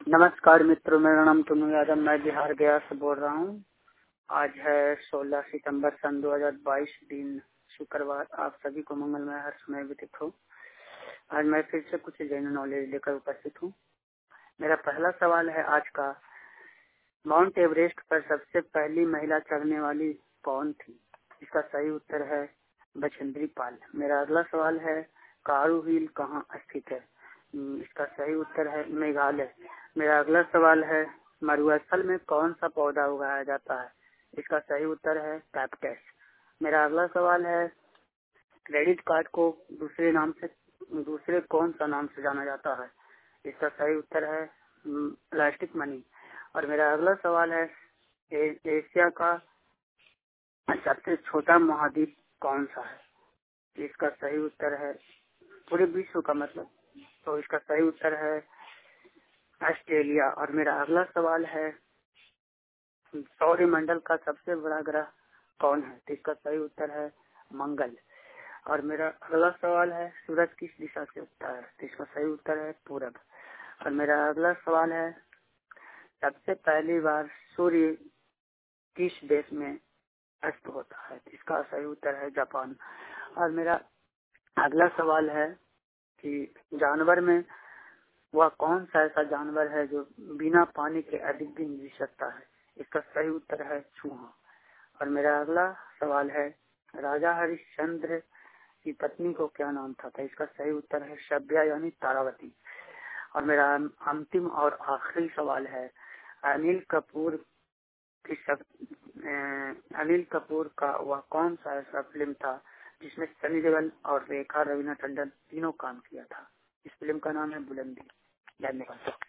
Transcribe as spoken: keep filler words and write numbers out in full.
नमस्कार मित्रों, मेरा नाम टुन्नू यादव, मैं बिहार गया से बोल रहा हूँ। आज है सोलह सितंबर सन दो हज़ार बाईस, दिन शुक्रवार। आप सभी को मंगलमय हर समय व्यतीत हो। आज मैं फिर से कुछ जनरल नॉलेज लेकर उपस्थित हूँ। मेरा पहला सवाल है आज का, माउंट एवरेस्ट पर सबसे पहली महिला चढ़ने वाली कौन थी? इसका सही उत्तर है बछेंद्री पाल। मेरा अगला सवाल है, कारू हिल कहाँ स्थित है? इसका सही उत्तर है मेघालय। मेरा अगला सवाल है, मरुस्थल में कौन सा पौधा उगाया जाता है? इसका सही उत्तर है कैक्टस। मेरा अगला सवाल है, क्रेडिट कार्ड को दूसरे नाम से दूसरे कौन सा नाम से जाना जाता है? इसका सही उत्तर है प्लास्टिक मनी। और मेरा अगला सवाल है, ए, एशिया का सबसे छोटा महाद्वीप कौन सा है? इसका सही उत्तर है, पूरे विश्व का मतलब, तो इसका सही उत्तर है ऑस्ट्रेलिया। और मेरा अगला सवाल है, सौरमंडल का सबसे बड़ा ग्रह कौन है? तो इसका सही उत्तर है मंगल। और मेरा अगला सवाल है, सूरज किस दिशा से उगता है? तो इसका सही उत्तर है पूरब। और मेरा अगला सवाल है, सबसे पहली बार सूर्य किस देश में अस्त होता है? इसका सही उत्तर है जापान। और मेरा अगला सवाल है कि जानवर में वह कौन सा ऐसा जानवर है जो बिना पानी के अधिक दिन जी सकता है? इसका सही उत्तर है चूहा। और मेरा अगला सवाल है, राजा हरिश्चंद्र की पत्नी को क्या नाम था? तो इसका सही उत्तर है सभ्या यानी तारावती। और मेरा अंतिम और आखिरी सवाल है, अनिल कपूर की सब अनिल कपूर का वह कौन सा ऐसा फिल्म था जिसमें सनी देओल और रेखा रवीना टंडन तीनों काम किया था? इस फिल्म का नाम है बुलंदी। धन्यवाद।